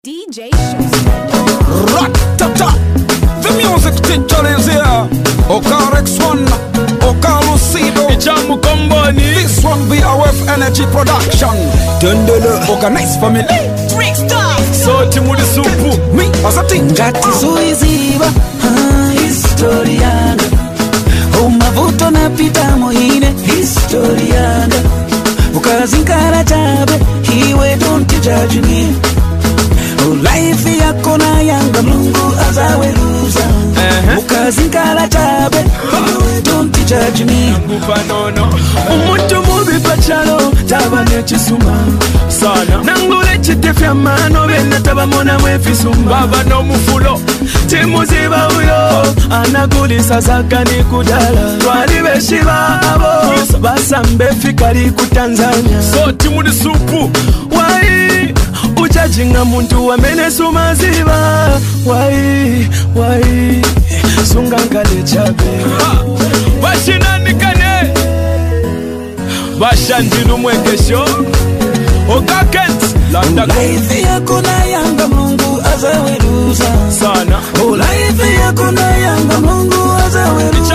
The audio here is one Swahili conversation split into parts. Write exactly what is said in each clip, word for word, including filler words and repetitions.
D J Showstep. Rat-ta-ta. The music teacher is here. Okar X one, Okar Lucido. Ichamu Komboni. This one be our energy production. Dundele, organized family. Trick Star. So Timuri Supu. Me as a thing. Ngati suiziba historiana umavuto napita muhine historiana ukazinkara chabe hiwe don't judge me. Life yako na yanga Mungu azaweruza ukazinkara chabe don't judge me. Umuntu mubi pachalo tabane chisuma sana nangule chitefya mano bena tabamona mwefisuma baba no mufulo timuziba uyo anagulisa zakani kudala twali beshiba abo basambe fikali ku Tanzania. So Timuri Supu wai ujajinga muntu wamene sumaziba wai wai sungangale chabe bashinandikane bashandilu mwegesho okakent landa. Life yako na yanga Mungu azaweruza sana. Life yako na yanga Mungu azaweruza.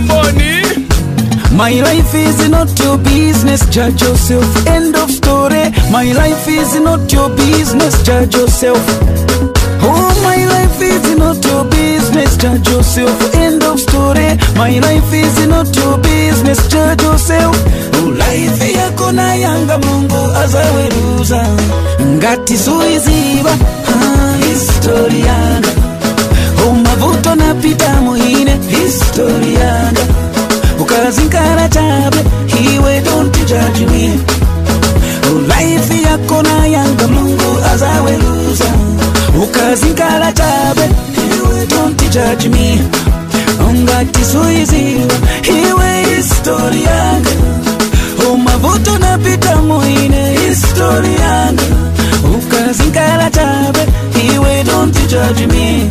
My life is not your business, judge yourself. End of story. My life is not your business, judge yourself. Oh, my life is not your business, judge yourself. End of story. My life is not your business, judge yourself. Oh, life yako na yanga Mungu azaweruza. Ngati suiziba historiana umavuto napita muhine historiana ukazinkara chabe hiwe don't judge me. Life yako na yanga Mungu azaweruza ukazinkara chabe hiwe don't judge me. Ngati suiziba hiwe historiana umavuto napita muhine historiana ukazinkara chabe hiwe don't judge me.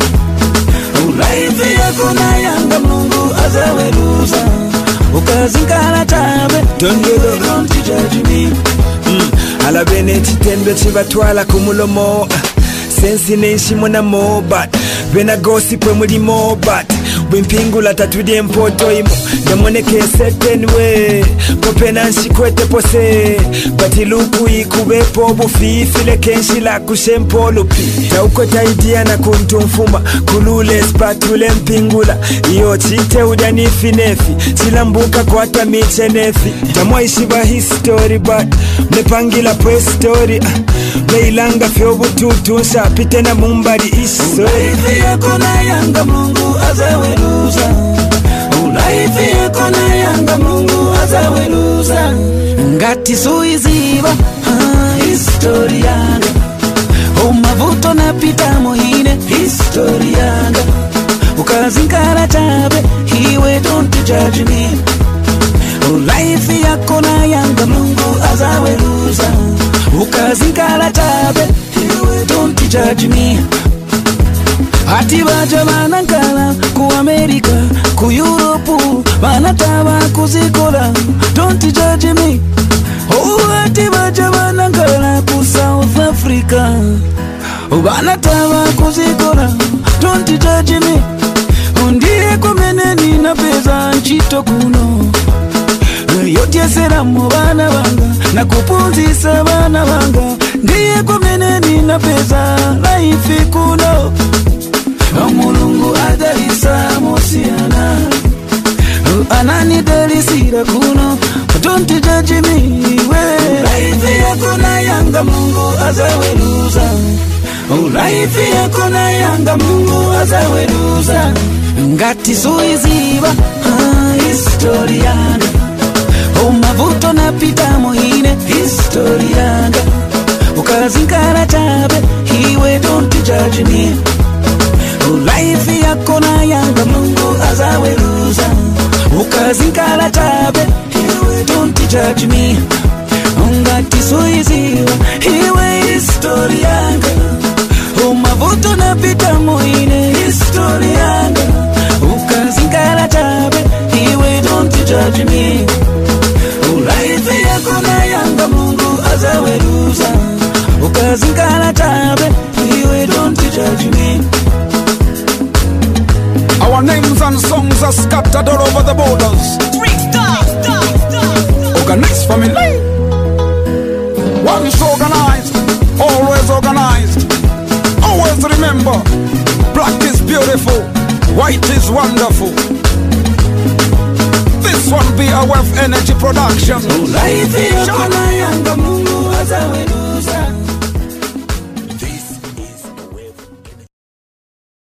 Life yako na yanga Mungu azaweruza ukazinkara chabe hiwe don't judge me. mm. Alabene chitembe chibatwala kumulomo sensi nenshimo na mobat bena gossip muri mobat bwimpingula tatudie mpoto imo yamoneke certain way popena nsikwete pose batiluku ikubepo bufifile kenshi la kushempo lupi tauko taidia na kuntumfuma kulule spatule mpingula iyo chite udanifi nefi chilambuka kwa tamiche nefi tamwa ishiba history but mepangila pre story meilanga fyobu tutusha pite na mumbari iso. Life yako na yanga Mungu azaweruza. Life yako na yanga Mungu azaweruza. Ngati suiziba historiana umavuto napita muhine historiana ukazinkara chabe hiwe don't judge me. Life yako na yanga Mungu azaweruza ukazinkara chabe hiwe don't judge me. Ati baja banankala ku America ku Europe banataba kuzikola don't judge me. Oh, ati baja banankala ku South Africa banataba kuzikola don't judge me. Ndiye kumene nina pesa nchito kuno yotyesera mu bana banga na kupunzisa bana banga. Ndiye kumene nina pesa life kuno Mulungu adalisa mosiana anani dalisira kuno don't judge me. Life yako na yanga Mungu azaweruza. Life yako na yanga Mungu azaweruza. Ngati suiziba historiana umavuto napita muhine historiana ukazinkara chabe hiwe don't judge me. Life yako na yanga Mungu azaweruza ukazinkara chabe hiwe don't judge me. Ngati suiziba hiwe historiana umavuto napita muhine historiana ukazinkara chabe hiwe don't judge me. Life yako na yanga Mungu azaweruza ukazinkara chabe hiwe Remember, black is beautiful, white is wonderful. This one be a Wealth Energy production. Life yako na yanga Mungu aza wenu